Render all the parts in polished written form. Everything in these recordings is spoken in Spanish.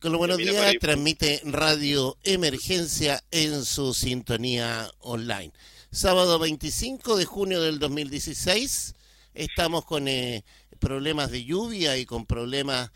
Con los buenos Camina días para ahí. transmite Radio Emergencia en su sintonía online. Sábado 25 de junio del 2016, estamos con problemas de lluvia y con problemas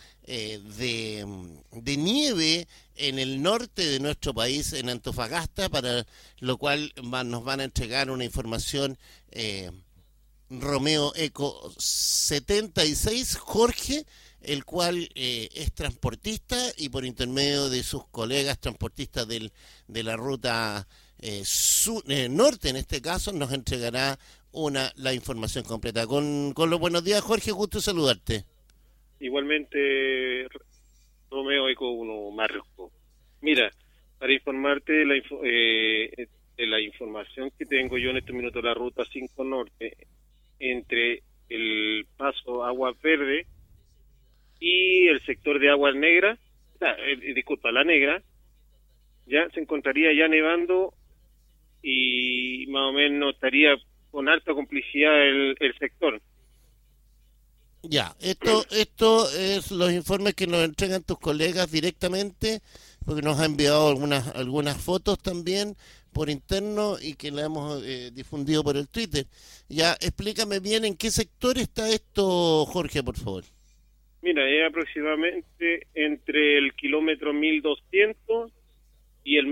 de nieve en el norte de nuestro país, en Antofagasta, para lo cual nos van a entregar una información Romeo Eco 76, Jorge, el cual es transportista y por intermedio de sus colegas transportistas de la ruta norte, en este caso, nos entregará la información completa. Con los buenos días, Jorge, gusto saludarte. Igualmente, Romeo Eco 1 Marco. Mira, para informarte de la información que tengo yo en este minuto, la ruta 5 Norte, entre el paso Aguas Verde y el sector de Aguas Negras, disculpa, La Negra, ya se encontraría ya nevando y más o menos estaría con alta complicidad el sector. Ya, esto es los informes que nos entregan tus colegas directamente, porque nos ha enviado algunas fotos también por interno y que la hemos difundido por el Twitter. Ya, explícame bien en qué sector está esto, Jorge, por favor. Mira, es aproximadamente entre el kilómetro 1200 y el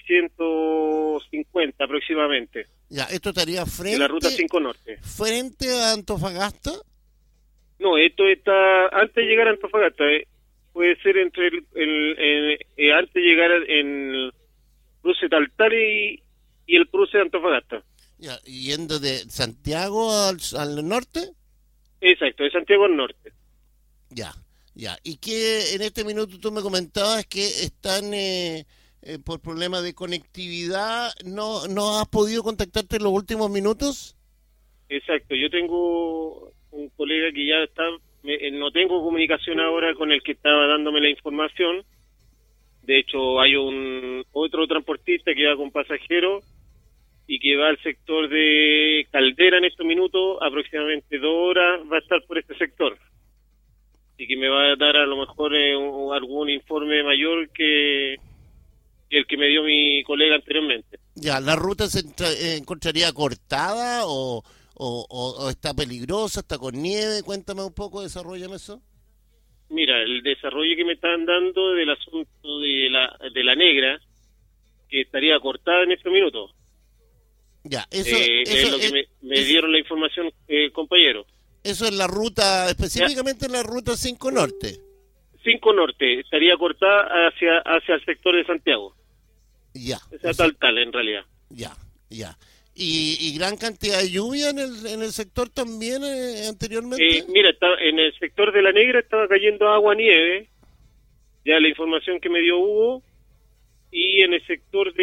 1350 aproximadamente. Ya, esto estaría De la ruta 5 Norte. frente a Antofagasta. No, esto está antes de llegar a Antofagasta. Puede ser entre antes de llegar en el cruce Taltari y el cruce de Antofagasta. Ya, yendo de Santiago al norte. Exacto, de Santiago al norte. Ya, ya. Y que en este minuto tú me comentabas que están por problemas de conectividad. ¿No has podido contactarte en los últimos minutos? Exacto, yo tengo un colega que ya está, no tengo comunicación ahora con el que estaba dándome la información. De hecho, hay otro transportista que va con pasajeros y que va al sector de Caldera en estos minutos, aproximadamente 2 horas va a estar por este sector. Así que me va a dar a lo mejor algún informe mayor que el que me dio mi colega anteriormente. Ya, ¿la ruta se encontraría cortada o está peligrosa, está con nieve? Cuéntame un poco, desarrollame eso. Mira, el desarrollo que me están dando del asunto de la Negra, que estaría cortada en estos minutos. Ya, eso es lo que me dieron la información, compañero. Eso es la ruta, específicamente en la ruta 5 Norte. 5 Norte, estaría cortada hacia el sector de Santiago. Ya. Esa tal, en realidad. Ya. ¿Y gran cantidad de lluvia en el sector también anteriormente? Mira, en el sector de La Negra estaba cayendo agua-nieve, ya la información que me dio Hugo, y en el sector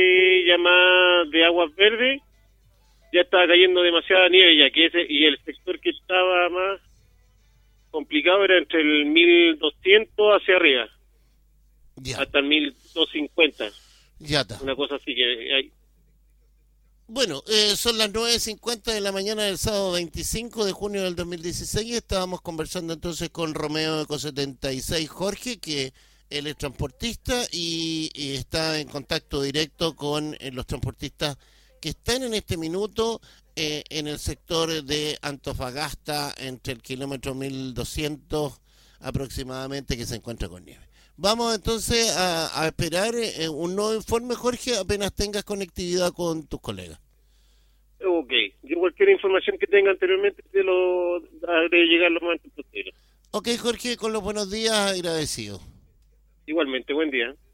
de Aguas Verdes ya estaba cayendo demasiada nieve, ya que y el sector que estaba más complicado era entre el 1200 hacia arriba, Ya. hasta el 1250. Ya está. Una cosa así que hay. Bueno, son las 9:50 de la mañana del sábado 25 de junio del 2016 y estábamos conversando entonces con Romeo Eco 76, Jorge, que él es transportista y está en contacto directo con los transportistas que están en este minuto en el sector de Antofagasta, entre el kilómetro 1200 aproximadamente, que se encuentra con nieve. Vamos entonces a esperar un nuevo informe, Jorge, apenas tengas conectividad con tus colegas. Ok, yo cualquier información que tenga anteriormente te lo haré llegar lo más antes posible. Ok, Jorge, con los buenos días, agradecido. Igualmente, buen día.